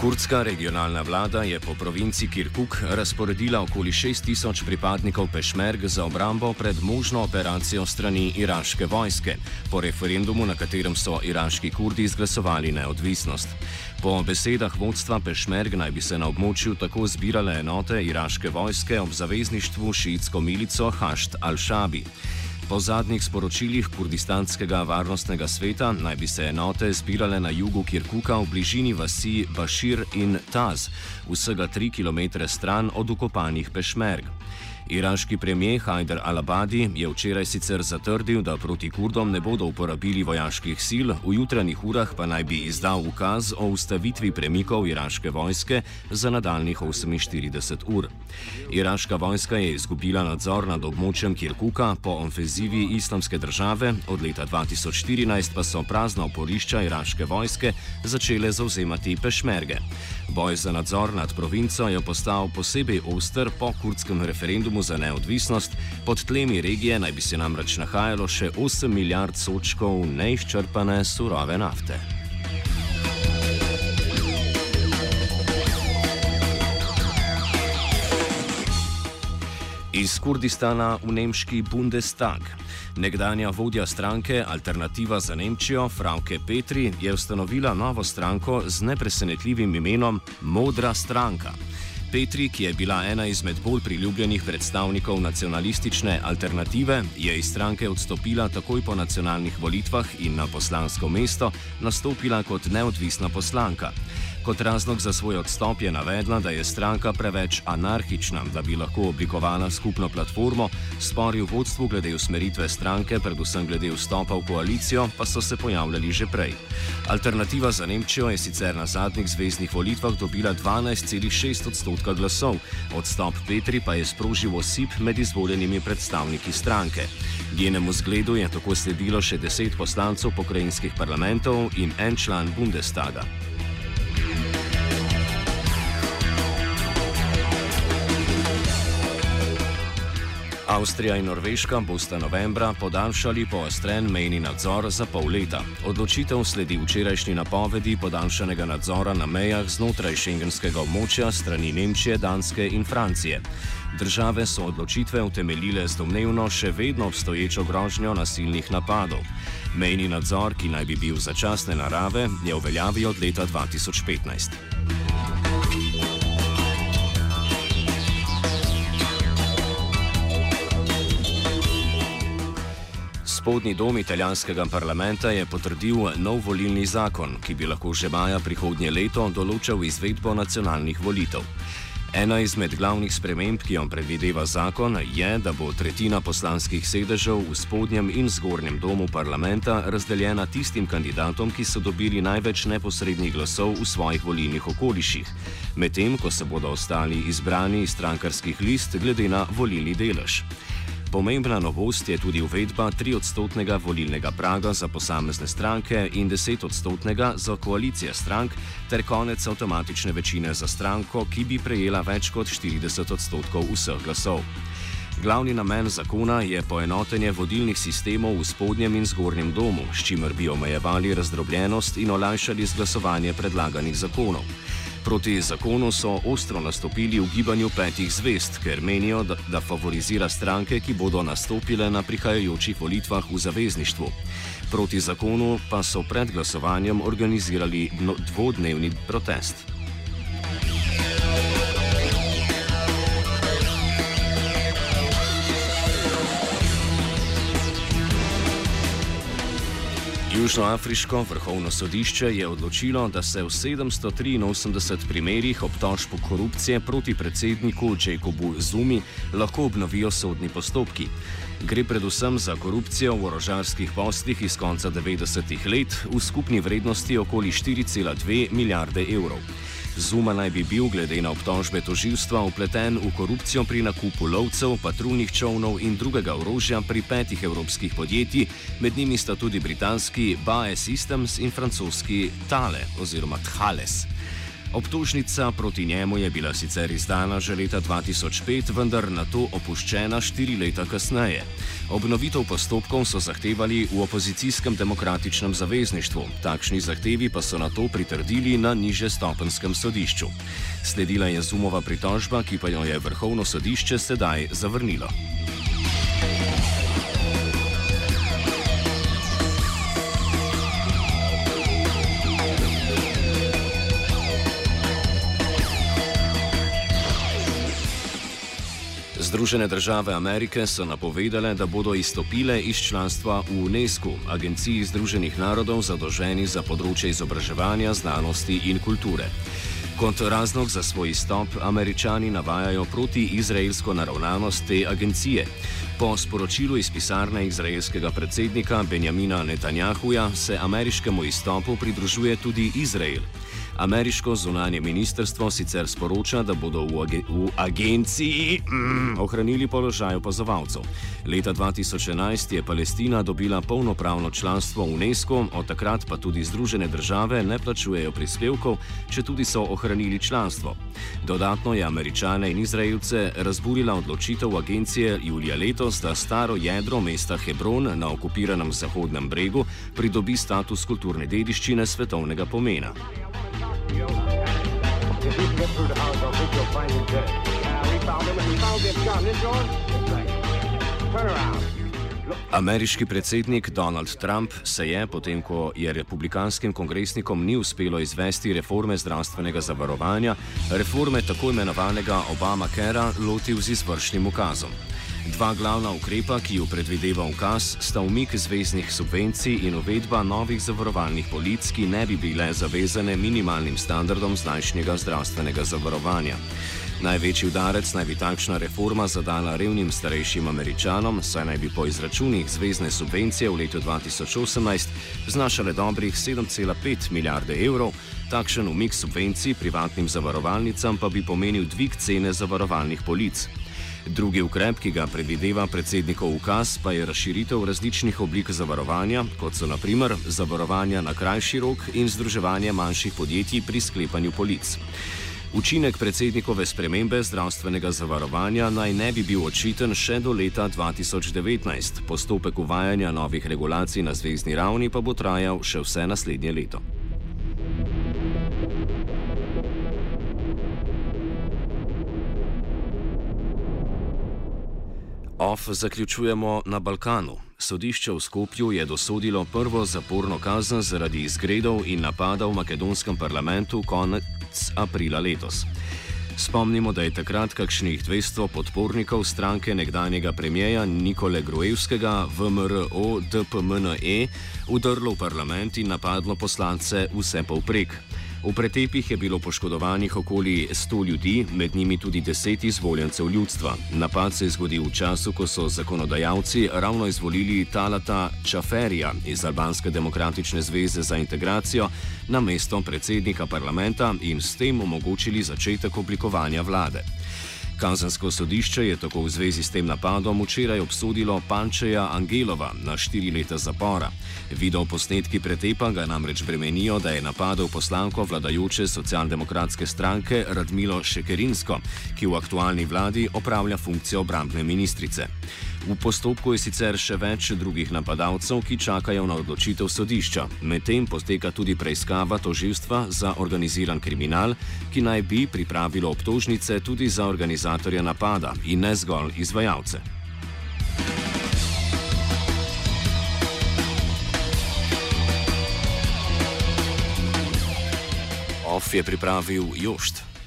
Kurdska regionalna vlada je po provinci Kirkuk razporedila okoli 6000 pripadnikov pešmerg za obrambo pred možno operacijo strani iraške vojske, po referendumu, na katerem so iraški Kurdi izglasovali neodvisnost. Po besedah vodstva pešmerg naj bi se na območju tako zbirale enote iraške vojske ob zavezništvu šiitsko milico Hašd al-Šabi. Po zadnjih sporočilih kurdistanskega varnostnega sveta naj bi se enote zbirale na jugu Kirkuka v bližini vasi Bašir in Taz, vsega 3 km stran od ukopanih pešmerg. Iraški premijer Hajder al-Abadi je včeraj sicer zatrdil, da proti Kurdom ne bodo uporabili vojaških sil, v jutranjih urah pa naj bi izdal ukaz o ustavitvi premikov iraške vojske za nadaljnih 48 ur. Iraška vojska je izgubila nadzor nad območjem Kirkuka po ofenzivi Islamske države, od leta 2014 pa so prazna oporišča iraške vojske začele zavzemati pešmerge. Boj za nadzor nad provinco je postal posebej oster po kurdskem referendumu za neodvisnost, pod tlemi regije naj bi se namreč nahajalo še 8 milijard sodčkov neizčrpane surove nafte. Iz Kurdistana v nemški Bundestag. Nekdanja vodja stranke Alternativa za Nemčijo, Frauke Petri, je ustanovila novo stranko z nepresenetljivim imenom Modra stranka. Petri, ki je bila ena izmed bolj priljubljenih predstavnikov nacionalistične alternative, je iz stranke odstopila takoj po nacionalnih volitvah in na poslansko mesto nastopila kot neodvisna poslanka. Kot razlog za svoj odstop je navedla, da je stranka preveč anarhična, da bi lahko oblikovala skupno platformo, spori v vodstvu glede usmeritve stranke, predvsem glede vstopa v koalicijo, pa so se pojavljali že prej. Alternativa za Nemčijo je sicer na zadnjih zveznih volitvah dobila 12,6% glasov, odstop Petri pa je sprožil osip med izvoljenimi predstavniki stranke. Njenemu zgledu je tako sledilo še 10 poslancev pokrajinskih parlamentov in en član Bundestaga. Avstrija in Norveška bosta novembra podaljšali poostren mejni nadzor za pol leta. Odločitev sledi včerajšnji napovedi podaljšanega nadzora na mejah znotraj šengenskega območja strani Nemčije, Danske in Francije. Države so odločitve utemeljile z domnevno še vedno obstoječo grožnjo nasilnih napadov. Mejni nadzor, ki naj bi bil začasne narave, je v veljavi od leta 2015. Spodnji dom italijanskega parlamenta je potrdil nov volilni zakon, ki bi lahko že maja prihodnje leto določal izvedbo nacionalnih volitev. Ena izmed glavnih sprememb, ki jo predvideva zakon, je, da bo tretjina poslanskih sedežev v spodnjem in zgornjem domu parlamenta razdeljena tistim kandidatom, ki so dobili največ neposrednih glasov v svojih volilnih okoliših, medtem ko se bodo ostali izbrani iz strankarskih list glede na volilni delež. Pomembna novost je tudi uvedba 3% volilnega praga za posamezne stranke in 10% za koalicije strank ter konec avtomatične večine za stranko, ki bi prejela več kot 40% vseh glasov. Glavni namen zakona je poenotenje vodilnih sistemov v spodnjem in zgornjem domu, s čimer bi omejevali razdrobljenost in olajšali izglasovanje predlaganih zakonov. Proti zakonu so ostro nastopili v gibanju 5 zvezd, ker menijo, da favorizira stranke, ki bodo nastopile na prihajajočih volitvah v zavezništvu. Proti zakonu pa so pred glasovanjem organizirali dvodnevni protest. Južnoafriško vrhovno sodišče je odločilo, da se v 783 primerih obtožb korupcije proti predsedniku Jacobu Zumi lahko obnovijo sodni postopki. Gre predvsem za korupcijo v orožarskih poslih iz konca 90-ih let v skupni vrednosti okoli 4,2 milijarde evrov. Zuma naj bi bil glede na obtožbe tožilstva vpleten v korupcijo pri nakupu lovcev, patruljnih čolnov in drugega orožja pri 5 evropskih podjetij, med njimi sta tudi britanski BAE Systems in francoski Thale oziroma Thales. Obtožnica proti njemu je bila sicer izdana že leta 2005, vendar na to opuščena 4 leta kasneje. Obnovitev postopkov so zahtevali v opozicijskem demokratičnem zavezništvu, takšni zahtevi pa so na to pritrdili na nižjestopenskem sodišču. Sledila je Zoomova pritožba, ki pa jo je Vrhovno sodišče sedaj zavrnilo. Združene države Amerike so napovedale, da bodo izstopile iz članstva v UNESCO, agenciji Združenih narodov zadolženi za področje izobraževanja, znanosti in kulture. Kot razlog za svoj izstop Američani navajajo protiizraelsko naravnanost te agencije. Po sporočilu iz pisarne izraelskega predsednika Benjamina Netanjahuja se ameriškemu izstopu pridružuje tudi Izrael. Ameriško zunanje ministrstvo sicer sporoča, da bodo v agenciji ohranili položaj opazovalcev. Leta 2011 je Palestina dobila polnopravno članstvo v UNESCO, od takrat pa tudi Združene države ne plačujejo prispevkov, četudi so ohranili članstvo. Dodatno je Američane in Izraelce razburila odločitev agencije julija letos, da staro jedro mesta Hebron na okupiranem Zahodnem bregu pridobi status kulturne dediščine svetovnega pomena. If you can get through the house, I think you'll find him dead. We found him and we found this gun. This yours? That's right. Turn around. Ameriški predsednik Donald Trump se je, potem ko je republikanskim kongresnikom ni uspelo izvesti reforme zdravstvenega zavarovanja, reforme tako imenovanega Obamacarea, lotil z izvršnim ukazom. Dva glavna ukrepa, ki ju predvideva ukaz, sta umik zveznih subvencij in uvedba novih zavarovalnih polic, ki ne bi bile zavezane minimalnim standardom zdajšnjega zdravstvenega zavarovanja. Največji udarec naj bi takšna reforma zadala revnim starejšim Američanom, saj naj bi po izračunih zvezne subvencije v letu 2018 znašale dobrih 7,5 milijarde evrov, takšen umik subvencij privatnim zavarovalnicam pa bi pomenil dvig cene zavarovalnih polic. Drugi ukrep, ki ga predvideva predsednikov ukaz, pa je razširitev različnih oblik zavarovanja, kot so na primer zavarovanja na krajši rok in združevanje manjših podjetij pri sklepanju polic. Učinek predsednikove spremembe zdravstvenega zavarovanja naj ne bi bil očiten še do leta 2019. Postopek uvajanja novih regulacij na zvezni ravni pa bo trajal še vse naslednje leto. Zaključujemo na Balkanu. Sodišče v Skopju je dosodilo prvo zaporno kazen zaradi izgredov in napada v makedonskem parlamentu konec aprila letos. Spomnimo, da je takrat kakšnih 200 podpornikov stranke nekdanjega premijeja Nikole Gruevskega VMRO DPMNE vdrlo v parlament in napadlo poslance vse povprek. V pretepih je bilo poškodovanih okoli 100 ljudi, med njimi tudi 10 izvoljencev ljudstva. Napad se je zgodil v času, ko so zakonodajalci ravno izvolili Talata Čaferija iz Albanske demokratične zveze za integracijo na mesto predsednika parlamenta in s tem omogočili začetek oblikovanja vlade. Kazensko sodišče je tako v zvezi s tem napadom včeraj obsodilo Pančeja Angelova na 4 leta zapora. Videoposnetki pretepa ga namreč bremenijo, da je napadel poslanko vladajoče socialdemokratske stranke Radmilo Šekerinsko, ki v aktualni vladi opravlja funkcijo obrambne ministrice. V postopku je sicer še več drugih napadalcev, ki čakajo na odločitev sodišča. Medtem poteka tudi preiskava tožilstva za organiziran kriminal, ki naj bi pripravilo obtožnice tudi za organizatorja napada in ne zgolj izvajalce. OF je pripravil Jošt.